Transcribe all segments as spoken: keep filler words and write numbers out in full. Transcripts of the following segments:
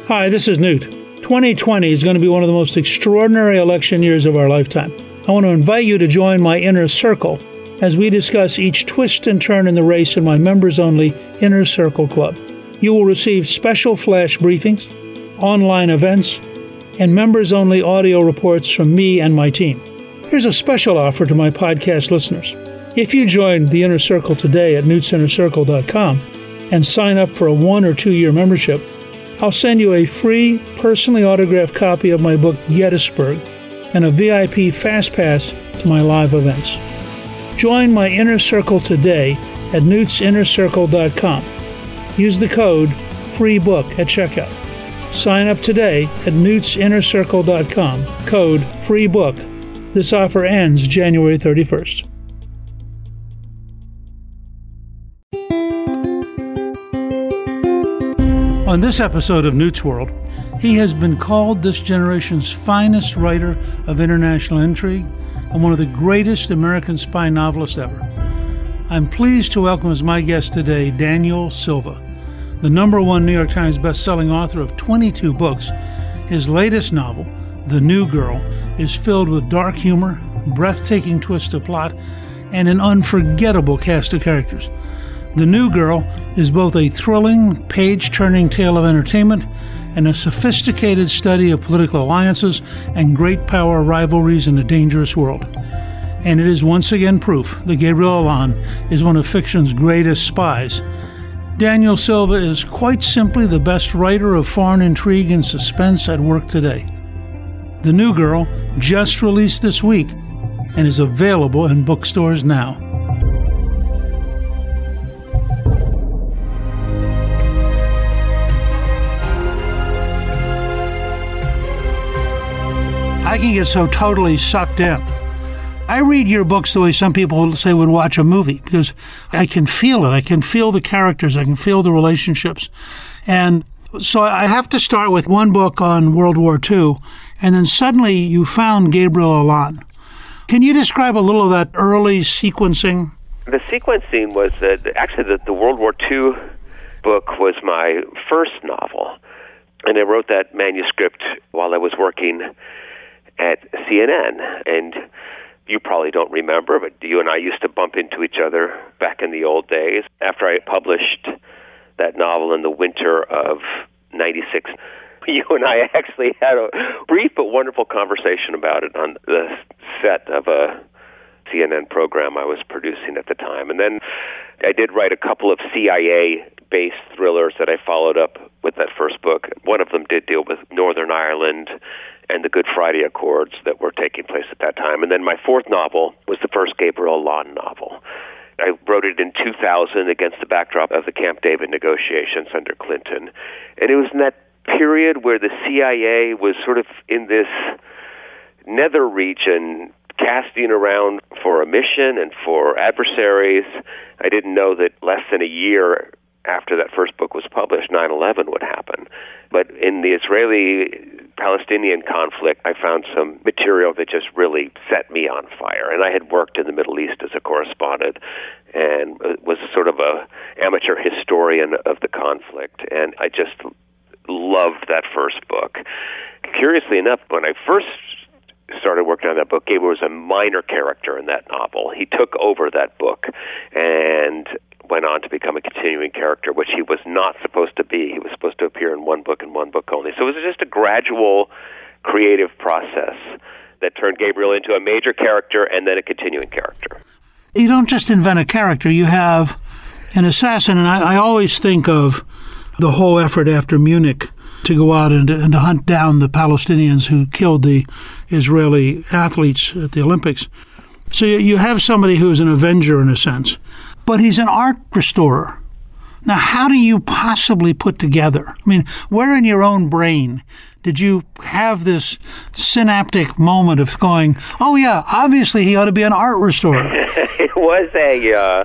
Hi, this is Newt. twenty twenty is going to be one of the most extraordinary election years of our lifetime. I want to invite you to join my Inner Circle as we discuss each twist and turn in the race in my members-only Inner Circle Club. You will receive special flash briefings, online events, and members-only audio reports from me and my team. Here's a special offer to my podcast listeners. If you join the Inner Circle today at newts inner circle dot com and sign up for a one- or two-year membership, I'll send you a free, personally autographed copy of my book, Gettysburg, and a V I P Fast Pass to my live events. Join my Inner Circle today at newts inner circle dot com. Use the code FREEBOOK at checkout. Sign up today at newts inner circle dot com, code FREEBOOK. This offer ends January thirty-first. On this episode of Newt's World, he has been called this generation's finest writer of international intrigue and one of the greatest American spy novelists ever. I'm pleased to welcome as my guest today Daniel Silva, the number one New York Times bestselling author of twenty-two books. His latest novel, The New Girl, is filled with dark humor, breathtaking twists of plot, and an unforgettable cast of characters. The New Girl is both a thrilling, page-turning tale of entertainment and a sophisticated study of political alliances and great power rivalries in a dangerous world. And it is once again proof that Gabriel Allon is one of fiction's greatest spies. Daniel Silva is quite simply the best writer of foreign intrigue and suspense at work today. The New Girl just released this week and is available in bookstores now. I can get so totally sucked in. I read your books the way some people say would watch a movie, because I can feel it. I can feel the characters. I can feel the relationships. And so I have to start with one book on World War Two, and then suddenly you found Gabriel Allon. Can you describe a little of that early sequencing? The sequencing was that actually the, the World War Two book was my first novel, and I wrote that manuscript while I was working at C N N, and you probably don't remember, but you and I used to bump into each other back in the old days. After I published that novel in the winter of ninety-six, you and I actually had a brief but wonderful conversation about it on the set of a C N N program I was producing at the time. And then I did write a couple of C I A-based thrillers that I followed up with that first book. One of them did deal with Northern Ireland and the Good Friday Accords that were taking place at that time. And then my fourth novel was the first Gabriel Allon novel. I wrote it in two thousand against the backdrop of the Camp David negotiations under Clinton. And it was in that period where the C I A was sort of in this nether region, casting around for a mission and for adversaries. I didn't know that less than a year after that first book was published, nine eleven would happen. But in the Israeli-Palestinian conflict, I found some material that just really set me on fire. And I had worked in the Middle East as a correspondent and was sort of a amateur historian of the conflict. And I just loved that first book. Curiously enough, when I first started working on that book, Gabriel was a minor character in that novel. He took over that book and went on to become a continuing character, which he was not supposed to be. He was supposed to appear in one book and one book only. So it was just a gradual creative process that turned Gabriel into a major character and then a continuing character. You don't just invent a character. You have an assassin, and I, I always think of the whole effort after Munich to go out and, and to hunt down the Palestinians who killed the Israeli athletes at the Olympics. So you, you have somebody who's an avenger in a sense, but he's an art restorer. Now, how do you possibly put together? I mean, where in your own brain did you have this synaptic moment of going, oh, yeah, obviously he ought to be an art restorer? It was a, uh,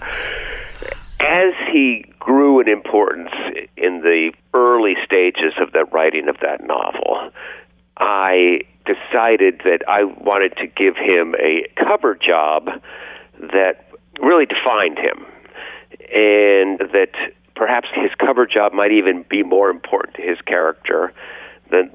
as he grew in importance in the early stages of the writing of that novel, I decided that I wanted to give him a cover job that really defined him, and that perhaps his cover job might even be more important to his character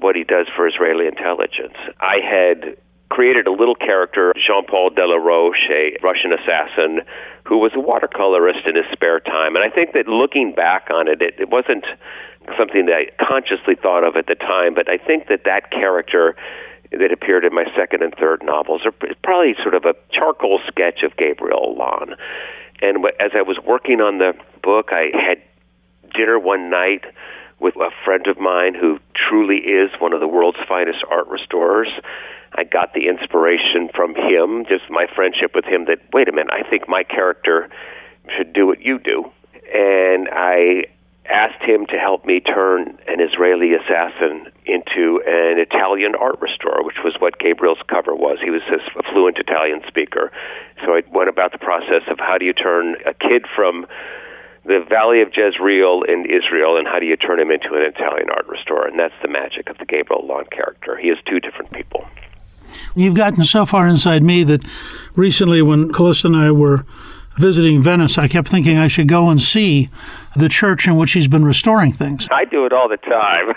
what he does for Israeli intelligence. I had created a little character, Jean-Paul Delaroche, a Russian assassin, who was a watercolorist in his spare time. And I think that looking back on it, it, it wasn't something that I consciously thought of at the time, but I think that that character that appeared in my second and third novels are probably sort of a charcoal sketch of Gabriel Allon. And as I was working on the book, I had dinner one night with a friend of mine who truly is one of the world's finest art restorers. I got the inspiration from him, just my friendship with him, that, wait a minute, I think my character should do what you do. And I asked him to help me turn an Israeli assassin into an Italian art restorer, which was what Gabriel's cover was. He was a fluent Italian speaker. So I went about the process of how do you turn a kid from the Valley of Jezreel in Israel, and how do you turn him into an Italian art restorer? And that's the magic of the Gabriel Allon character. He is two different people. You've gotten so far inside me that recently when Callista and I were visiting Venice, I kept thinking I should go and see the church in which he's been restoring things. I do it all the time.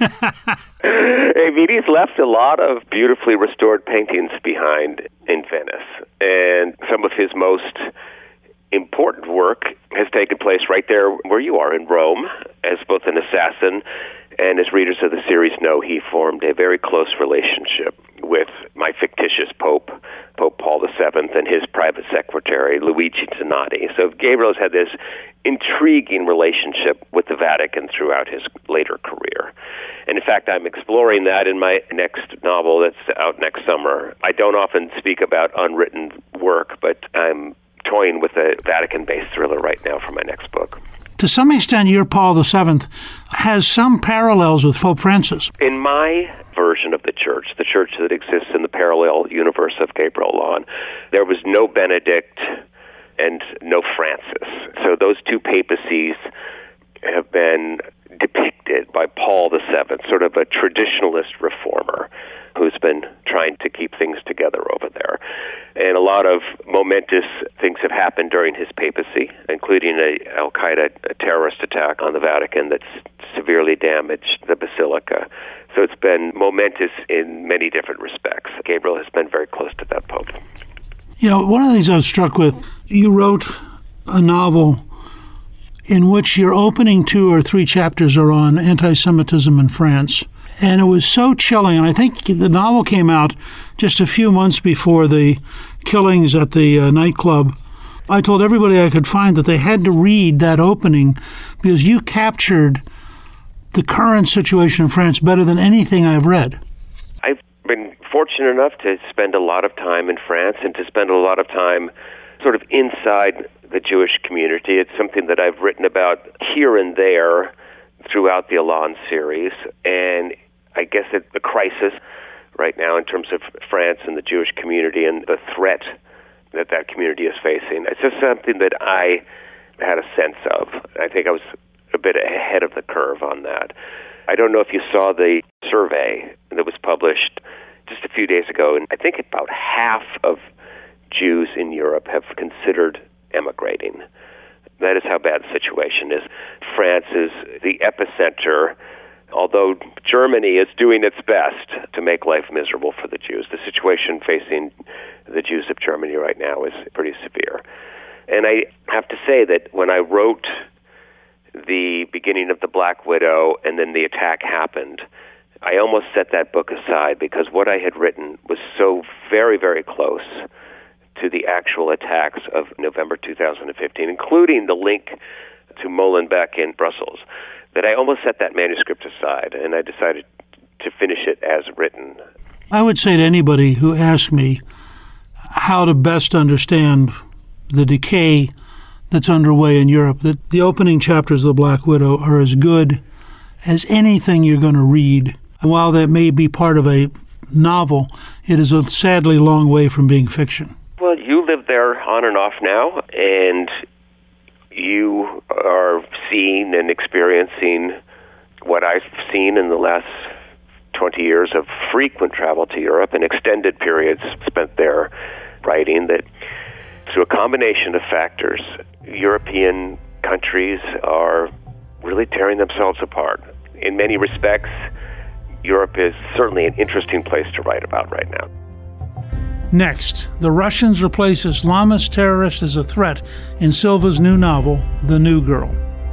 I mean, he's left a lot of beautifully restored paintings behind in Venice, and some of his most important work has taken place right there where you are in Rome, as both an assassin, and as readers of the series know, he formed a very close relationship with my fictitious Pope, Pope Paul the Seventh, and his private secretary, Luigi Zanotti. So Gabriel's had this intriguing relationship with the Vatican throughout his later career. And in fact, I'm exploring that in my next novel that's out next summer. I don't often speak about unwritten work, but I'm toying with a Vatican-based thriller right now for my next book. To some extent, your Paul the Seventh has some parallels with Pope Francis. In my version of the church, the church that exists in the parallel universe of Gabriel Allon, there was no Benedict and no Francis. So those two papacies have been depicted by Paul the Seventh, sort of a traditionalist reformer who's been trying to keep things together over there. And a lot of momentous things have happened during his papacy, including a Al-Qaeda a terrorist attack on the Vatican that's severely damaged the Basilica. So it's been momentous in many different respects. Gabriel has been very close to that Pope. You know, one of the things I was struck with, you wrote a novel in which your opening two or three chapters are on anti-Semitism in France. And it was so chilling, and I think the novel came out just a few months before the killings at the uh, nightclub. I told everybody I could find that they had to read that opening because you captured the current situation in France better than anything I've read. I've been fortunate enough to spend a lot of time in France and to spend a lot of time sort of inside the Jewish community. It's something that I've written about here and there throughout the Allon series, and I guess that the crisis right now in terms of France and the Jewish community and the threat that that community is facing, it's just something that I had a sense of. I think I was a bit ahead of the curve on that. I don't know if you saw the survey that was published just a few days ago, and I think about half of Jews in Europe have considered emigrating. That is how bad the situation is. France is the epicenter, although Germany is doing its best to make life miserable for the Jews. The situation facing the Jews of Germany right now is pretty severe. And I have to say that when I wrote the beginning of The Black Widow and then the attack happened, I almost set that book aside because what I had written was so very, very close to the actual attacks of November two thousand fifteen, including the link to Molenbeek in Brussels, that I almost set that manuscript aside, and I decided to finish it as written. I would say to anybody who asks me how to best understand the decay that's underway in Europe, that the opening chapters of The Black Widow are as good as anything you're going to read. And while that may be part of a novel, it is a sadly long way from being fiction. Well, you live there on and off now, and you are seeing and experiencing what I've seen in the last twenty years of frequent travel to Europe and extended periods spent there writing, that through a combination of factors, European countries are really tearing themselves apart. In many respects, Europe is certainly an interesting place to write about right now. Next, the Russians replace Islamist terrorists as a threat in Silva's new novel, The New Girl.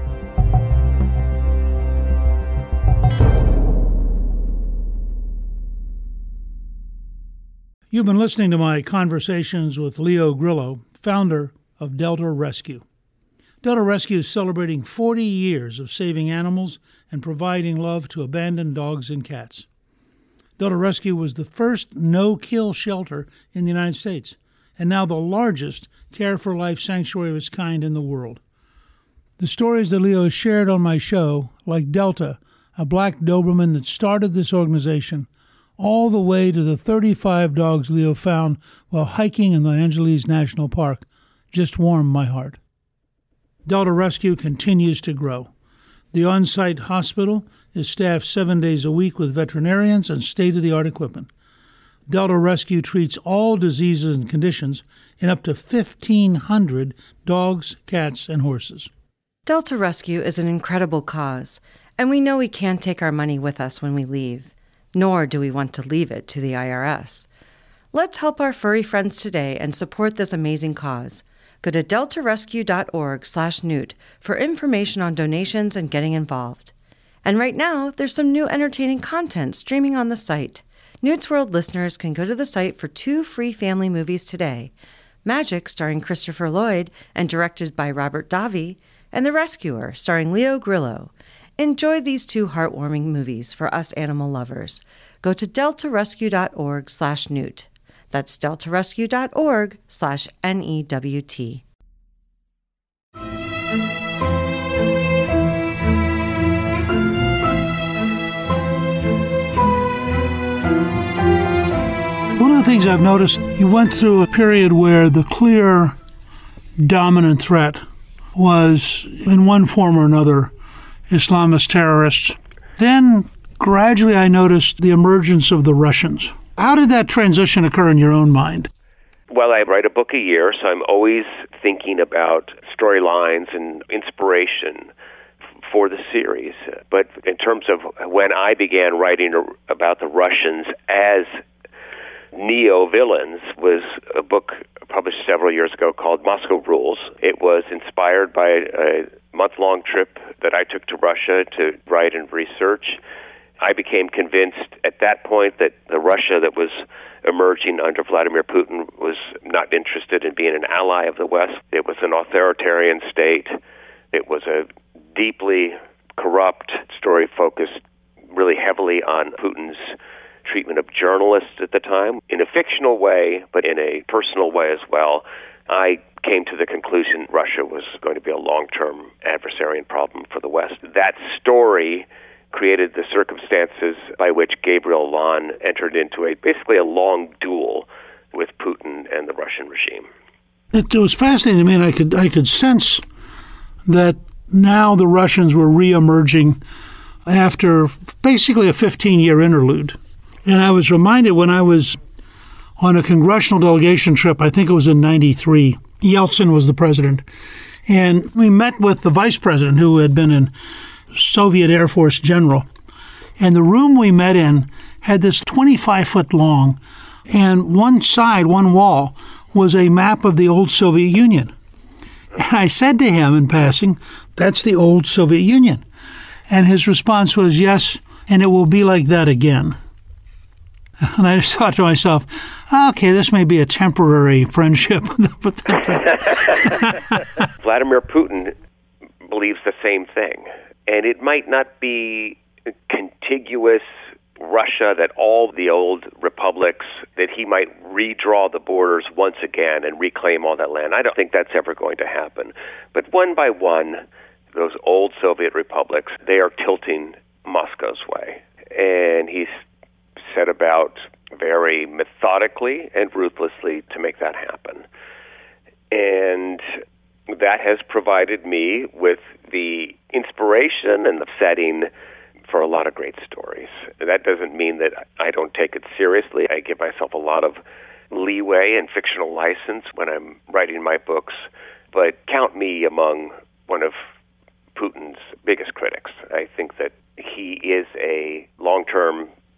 You've been listening to my conversations with Leo Grillo, founder of Delta Rescue. Delta Rescue is celebrating forty years of saving animals and providing love to abandoned dogs and cats. Delta Rescue was the first no-kill shelter in the United States, and now the largest Care for Life sanctuary of its kind in the world. The stories that Leo has shared on my show, like Delta, a black Doberman that started this organization, all the way to the thirty-five dogs Leo found while hiking in the Angeles National Park, just warmed my heart. Delta Rescue continues to grow. The on-site hospital is staffed seven days a week with veterinarians and state-of-the-art equipment. Delta Rescue treats all diseases and conditions in up to fifteen hundred dogs, cats, and horses. Delta Rescue is an incredible cause, and we know we can't take our money with us when we leave. Nor do we want to leave it to the I R S. Let's help our furry friends today and support this amazing cause. Go to delta rescue dot org slash newt for information on donations and getting involved. And right now, there's some new entertaining content streaming on the site. Newt's World listeners can go to the site for two free family movies today. Magic, starring Christopher Lloyd and directed by Robert Davi, and The Rescuer, starring Leo Grillo. Enjoy these two heartwarming movies for us animal lovers. Go to delta rescue dot org slash newt. That's delta rescue dot org slash N E W T. One of the things I've noticed, you went through a period where the clear dominant threat was, in one form or another, Islamist terrorists. Then, gradually, I noticed the emergence of the Russians. How did that transition occur in your own mind? Well, I write a book a year, so I'm always thinking about storylines and inspiration for the series. But in terms of when I began writing about the Russians as neo-villains was a book published several years ago called Moscow Rules. It was inspired by a month-long trip that I took to Russia to write and research. I became convinced at that point that the Russia that was emerging under Vladimir Putin was not interested in being an ally of the West. It was an authoritarian state. It was a deeply corrupt story focused really heavily on Putin's treatment of journalists at the time, in a fictional way, but in a personal way as well. I came to the conclusion Russia was going to be a long-term adversarial problem for the West. That story created the circumstances by which Gabriel Lon entered into a basically a long duel with Putin and the Russian regime. It, it was fascinating to me, and I could I could sense that now the Russians were re-emerging after basically a fifteen-year interlude. And I was reminded when I was on a congressional delegation trip, I think it was in ninety-three, Yeltsin was the president, and we met with the vice president who had been a Soviet Air Force general. And the room we met in had this twenty-five foot long, and one side, one wall, was a map of the old Soviet Union. And I said to him in passing, "That's the old Soviet Union." And his response was, "Yes, and it will be like that again." And I just thought to myself, okay, this may be a temporary friendship. Vladimir Putin believes the same thing. And it might not be contiguous Russia, that all the old republics, that he might redraw the borders once again and reclaim all that land. I don't think that's ever going to happen. But one by one, those old Soviet republics, they are tilting Moscow's way. And he's set about very methodically and ruthlessly to make that happen. And that has provided me with the inspiration and the setting for a lot of great stories. That doesn't mean that I don't take it seriously. I give myself a lot of leeway and fictional license when I'm writing my books, but count me among one of Putin's biggest critics. I think that he is a long-term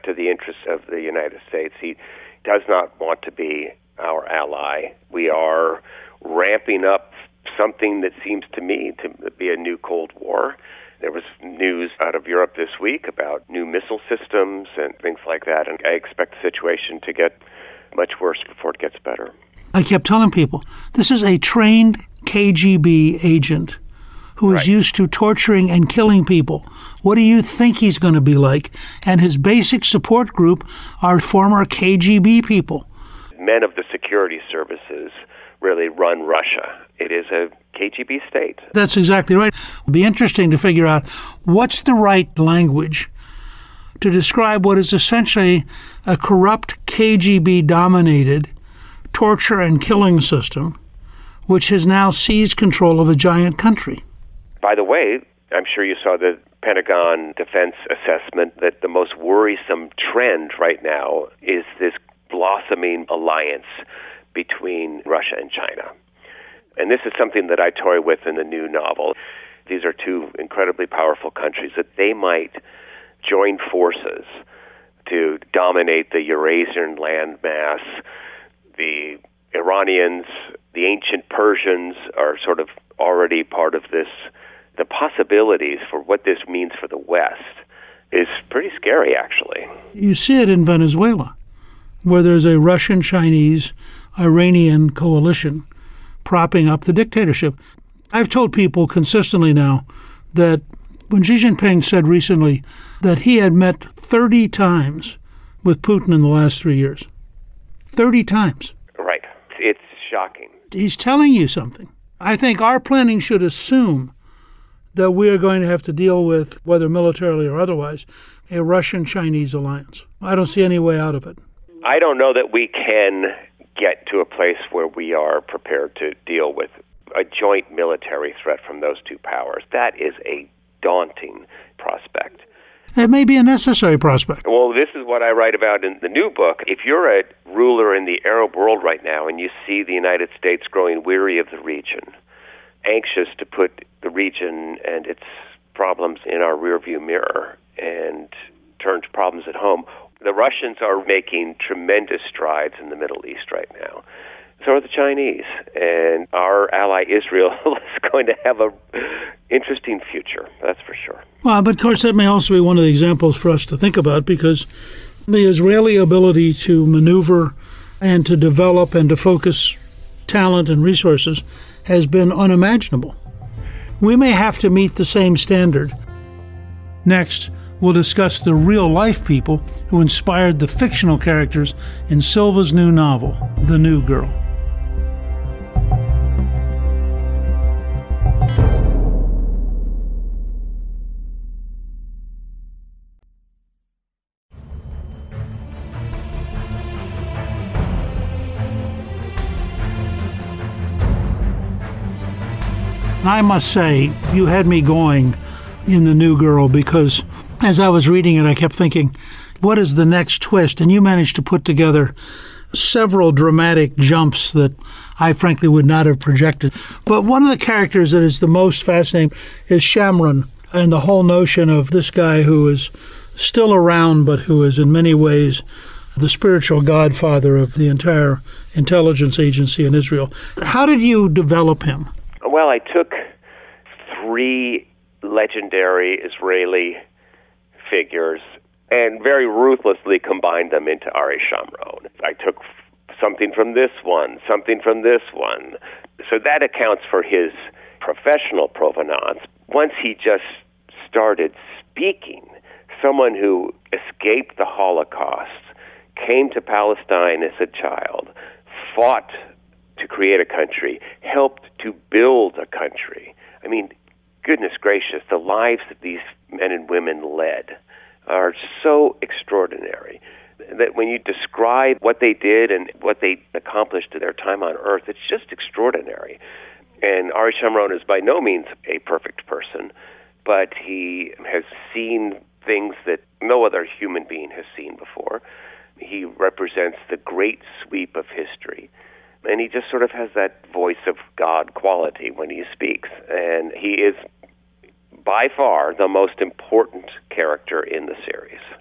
to the interests of the United States. He does not want to be our ally. We are ramping up something that seems to me to be a new Cold War. There was news out of Europe this week about new missile systems and things like that, and I expect the situation to get much worse before it gets better. I kept telling people, this is a trained K G B agent who is Right. used to torturing and killing people. What do you think he's going to be like? And his basic support group are former K G B people. Men of the security services really run Russia. It is a K G B state. That's exactly right. It'll be interesting to figure out what's the right language to describe what is essentially a corrupt K G B-dominated torture and killing system, which has now seized control of a giant country. By the way, I'm sure you saw the Pentagon Defense Assessment that the most worrisome trend right now is this blossoming alliance between Russia and China. And this is something that I toy with in the new novel. These are two incredibly powerful countries that they might join forces to dominate the Eurasian landmass. The Iranians, the ancient Persians are sort of already part of this. The possibilities for what this means for the West is pretty scary, actually. You see it in Venezuela, where there's a Russian, Chinese, Iranian coalition propping up the dictatorship. I've told people consistently now that when Xi Jinping said recently that he had met thirty times with Putin in the last three years, thirty times. Right. It's shocking. He's telling you something. I think our planning should assume that we are going to have to deal with, whether militarily or otherwise, a Russian-Chinese alliance. I don't see any way out of it. I don't know that we can get to a place where we are prepared to deal with a joint military threat from those two powers. That is a daunting prospect. It may be a necessary prospect. Well, this is what I write about in the new book. If you're a ruler in the Arab world right now and you see the United States growing weary of the region, anxious to put the region and its problems in our rearview mirror and turn to problems at home, the Russians are making tremendous strides in the Middle East right now. So are the Chinese. And our ally Israel is going to have an interesting future, that's for sure. Well, but of course that may also be one of the examples for us to think about, because the Israeli ability to maneuver and to develop and to focus talent and resources has been unimaginable. We may have to meet the same standard. Next, we'll discuss the real-life people who inspired the fictional characters in Silva's new novel, The New Girl. I must say, you had me going in The New Girl, because as I was reading it, I kept thinking, what is the next twist? And you managed to put together several dramatic jumps that I frankly would not have projected. But one of the characters that is the most fascinating is Shamron, and the whole notion of this guy who is still around, but who is in many ways the spiritual godfather of the entire intelligence agency in Israel. How did you develop him? Well, I took three legendary Israeli figures and very ruthlessly combined them into Ari Shamron. I took something from this one, something from this one. So that accounts for his professional provenance. Once he just started speaking, someone who escaped the Holocaust, came to Palestine as a child, fought to create a country, helped to build a country. I mean, goodness gracious, the lives that these men and women led are so extraordinary that when you describe what they did and what they accomplished in their time on Earth, it's just extraordinary. And Ari Shamron is by no means a perfect person, but he has seen things that no other human being has seen before. He represents the great sweep of history. And he just sort of has that voice of God quality when he speaks. And he is by far the most important character in the series.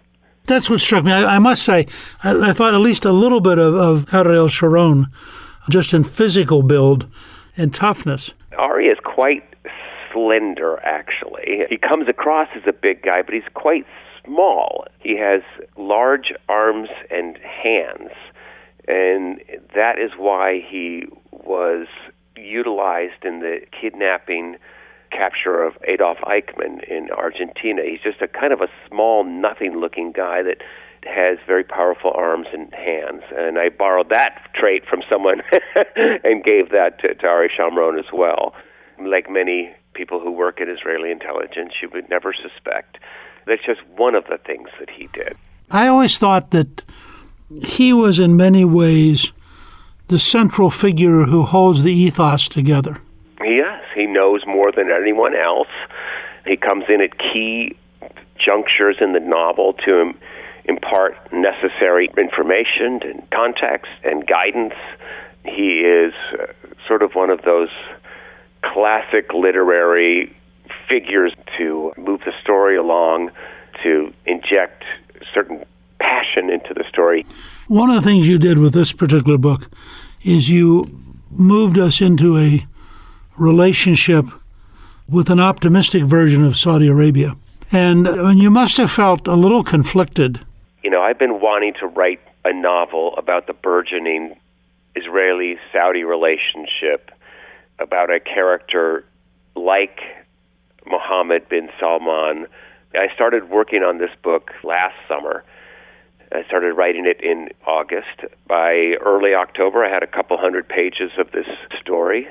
That's what struck me. I, I must say, I, I thought at least a little bit of, of Ariel Sharon, just in physical build and toughness. Ari is quite slender, actually. He comes across as a big guy, but he's quite small. He has large arms and hands, and that is why he was utilized in the kidnapping capture of Adolf Eichmann in Argentina. He's just a kind of a small, nothing-looking guy that has very powerful arms and hands. And I borrowed that trait from someone and gave that to, to Ari Shamron as well. Like many people who work at Israeli intelligence, you would never suspect. That's just one of the things that he did. I always thought that he was in many ways the central figure who holds the ethos together. Yes, he knows more than anyone else. He comes in at key junctures in the novel to impart necessary information and context and guidance. He is uh, sort of one of those classic literary figures to move the story along, to inject certain passion into the story. One of the things you did with this particular book is you moved us into a relationship with an optimistic version of Saudi Arabia. And I mean, you must have felt a little conflicted. You know, I've been wanting to write a novel about the burgeoning Israeli-Saudi relationship, about a character like Mohammed bin Salman. I started working on this book last summer. I started writing it in August. By early October, I had a couple hundred pages of this story.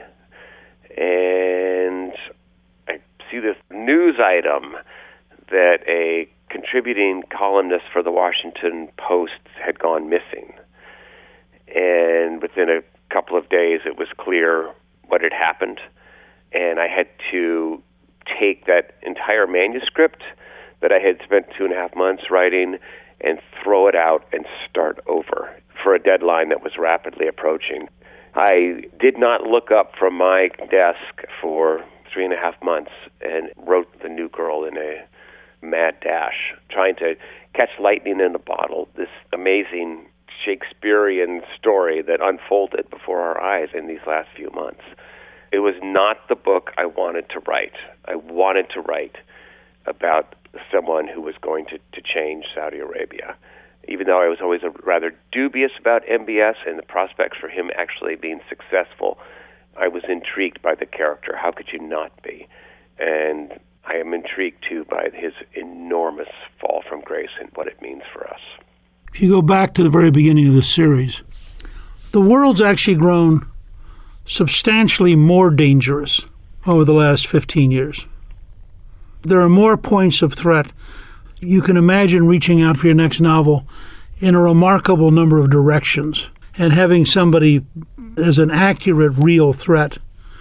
And I see this news item that a contributing columnist for the Washington Post had gone missing. And within a couple of days, it was clear what had happened. And I had to take that entire manuscript that I had spent two and a half months writing and throw it out and start over for a deadline that was rapidly approaching. I did not look up from my desk for three and a half months and wrote The New Girl in a mad dash, trying to catch lightning in a bottle, this amazing Shakespearean story that unfolded before our eyes in these last few months. It was not the book I wanted to write. I wanted to write about someone who was going to, to change Saudi Arabia. Even though I was always a rather dubious about M B S and the prospects for him actually being successful, I was intrigued by the character. How could you not be? And I am intrigued, too, by his enormous fall from grace and what it means for us. If you go back to the very beginning of the series, the world's actually grown substantially more dangerous over the last fifteen years. There are more points of threat. You can imagine reaching out for your next novel in a remarkable number of directions and having somebody as an accurate, real threat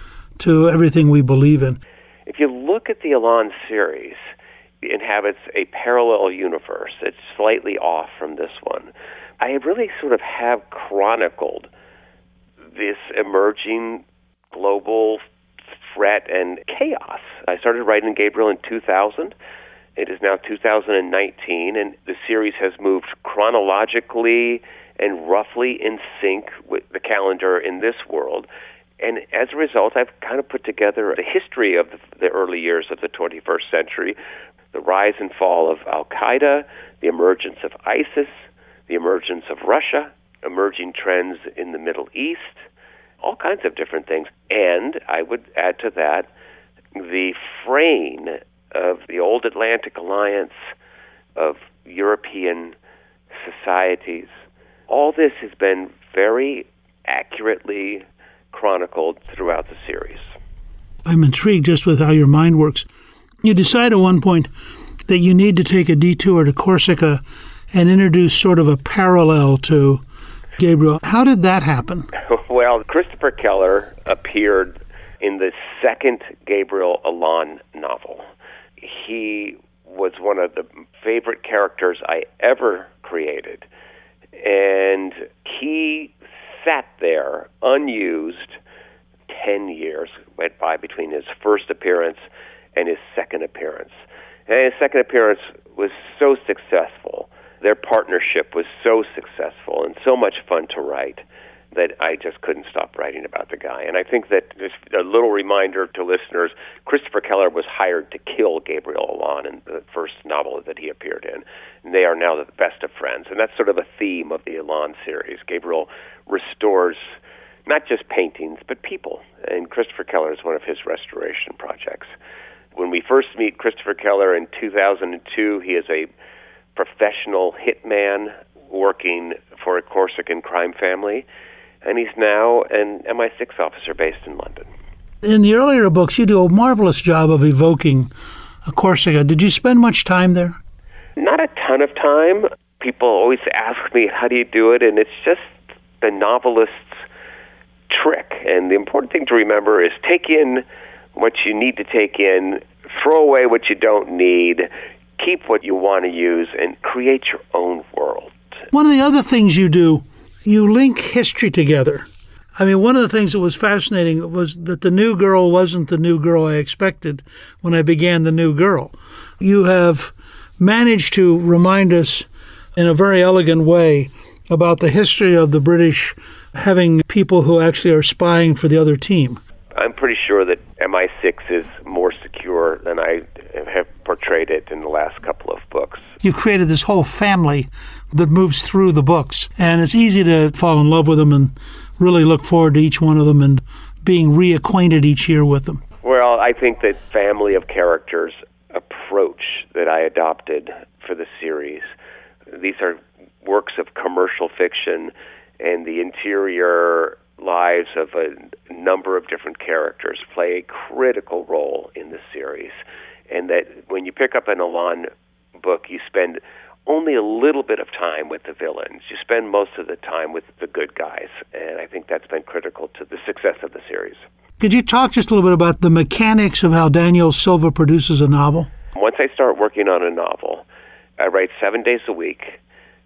to everything we believe in. If you look at the Elan series, it inhabits a parallel universe. It's slightly off from this one. I really sort of have chronicled this emerging global threat and chaos. I started writing Gabriel in two thousand. It is now two thousand nineteen, and the series has moved chronologically and roughly in sync with the calendar in this world. And as a result, I've kind of put together the history of the, the early years of the twenty-first century, the rise and fall of Al-Qaeda, the emergence of ISIS, the emergence of Russia, emerging trends in the Middle East, all kinds of different things. And I would add to that the fraying of the old Atlantic Alliance, of European societies. All this has been very accurately chronicled throughout the series. I'm intrigued just with how your mind works. You decide at one point that you need to take a detour to Corsica and introduce sort of a parallel to Gabriel. How did that happen? Well, Christopher Keller appeared in the second Gabriel Allon novel. He was one of the favorite characters I ever created, and he sat there unused. Ten years went by between his first appearance and his second appearance. And his second appearance was so successful their partnership was so successful and so much fun to write that I just couldn't stop writing about the guy. And I think that just a little reminder to listeners, Christopher Keller was hired to kill Gabriel Allon in the first novel that he appeared in. And they are now the best of friends. And that's sort of a theme of the Allon series. Gabriel restores not just paintings, but people. And Christopher Keller is one of his restoration projects. When we first meet Christopher Keller in two thousand two, he is a professional hitman working for a Corsican crime family. And he's now an M I six officer based in London. In the earlier books, you do a marvelous job of evoking Corsica. Did you spend much time there? Not a ton of time. People always ask me, how do you do it? And it's just the novelist's trick. And the important thing to remember is take in what you need to take in, throw away what you don't need, keep what you want to use, and create your own world. One of the other things you do, you link history together. I mean, one of the things that was fascinating was that the new girl wasn't the new girl I expected when I began The New Girl. You have managed to remind us in a very elegant way about the history of the British having people who actually are spying for the other team. I'm pretty sure that M I six is more secure than I have portrayed it in the last couple of books. You've created this whole family that moves through the books, and it's easy to fall in love with them and really look forward to each one of them and being reacquainted each year with them. Well, I think that family of characters approach that I adopted for the series, these are works of commercial fiction, and the interior lives of a number of different characters play a critical role in the series. And that when you pick up an Allon book, you spend only a little bit of time with the villains. You spend most of the time with the good guys. And I think that's been critical to the success of the series. Could you talk just a little bit about the mechanics of how Daniel Silva produces a novel? Once I start working on a novel, I write seven days a week.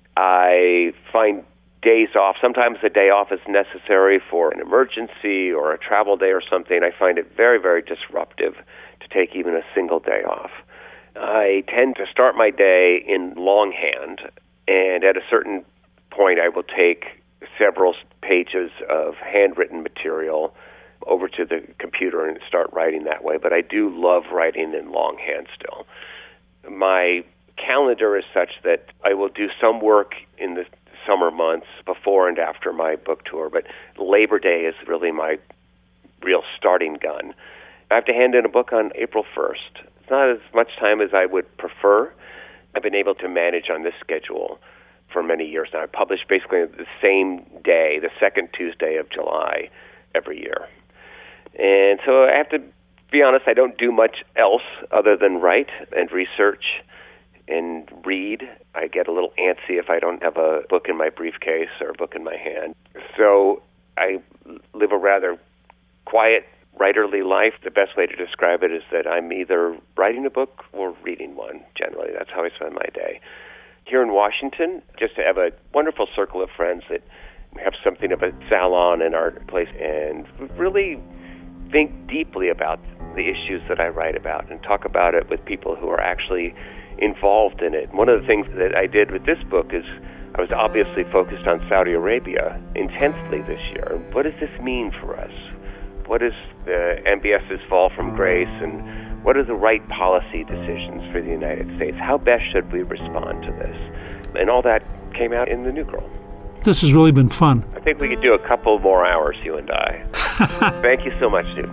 I find days off. Sometimes a day off is necessary for an emergency or a travel day or something. I find it very, very disruptive to take even a single day off. I tend to start my day in longhand, and at a certain point I will take several pages of handwritten material over to the computer and start writing that way. But I do love writing in longhand still. My calendar is such that I will do some work in the summer months before and after my book tour, but Labor Day is really my real starting gun. I have to hand in a book on April first. It's not as much time as I would prefer. I've been able to manage on this schedule for many years now. I publish basically the same day, the second Tuesday of July every year. And so I have to be honest, I don't do much else other than write and research and read. I get a little antsy if I don't have a book in my briefcase or a book in my hand. So I live a rather quiet, writerly life. The best way to describe it is that I'm either writing a book or reading one, generally. That's how I spend my day. Here in Washington, just to have a wonderful circle of friends that have something of a salon in our place and really think deeply about the issues that I write about and talk about it with people who are actually involved in it. One of the things that I did with this book is I was obviously focused on Saudi Arabia intensely this year. What does this mean for us? What is the MBS's fall from grace, and what are the right policy decisions for the United States? How best should we respond to this? And all that came out in The New Girl. This has really been fun. I think we could do a couple more hours, you and I. Thank you so much, Stu.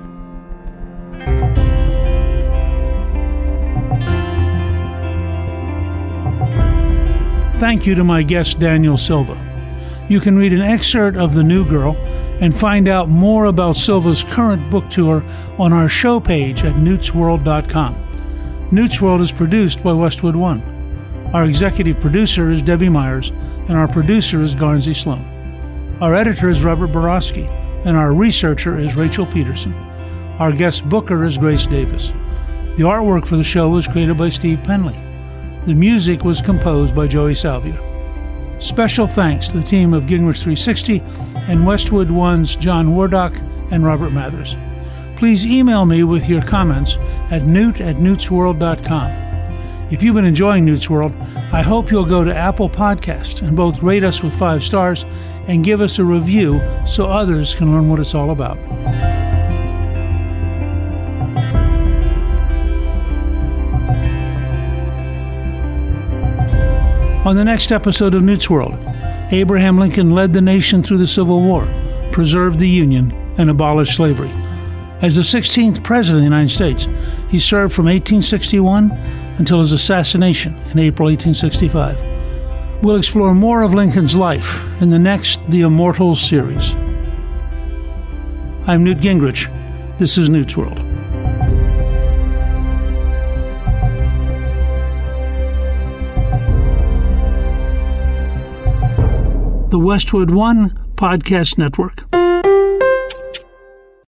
Thank you to my guest, Daniel Silva. You can read an excerpt of The New Girl and find out more about Silva's current book tour on our show page at newts world dot com. Newt's World is produced by Westwood One. Our executive producer is Debbie Myers, and our producer is Garnsey Sloan. Our editor is Robert Borowski, and our researcher is Rachel Peterson. Our guest booker is Grace Davis. The artwork for the show was created by Steve Penley. The music was composed by Joey Salvia. Special thanks to the team of Gingrich three sixty and Westwood One's John Wardock and Robert Mathers. Please email me with your comments at newt at newts world dot com. If you've been enjoying Newt's World, I hope you'll go to Apple Podcasts and both rate us with five stars and give us a review so others can learn what it's all about. On the next episode of Newt's World, Abraham Lincoln led the nation through the Civil War, preserved the Union, and abolished slavery. As the sixteenth President of the United States, he served from eighteen sixty-one until his assassination in April eighteen sixty-five. We'll explore more of Lincoln's life in the next The Immortals series. I'm Newt Gingrich. This is Newt's World. The Westwood One Podcast Network.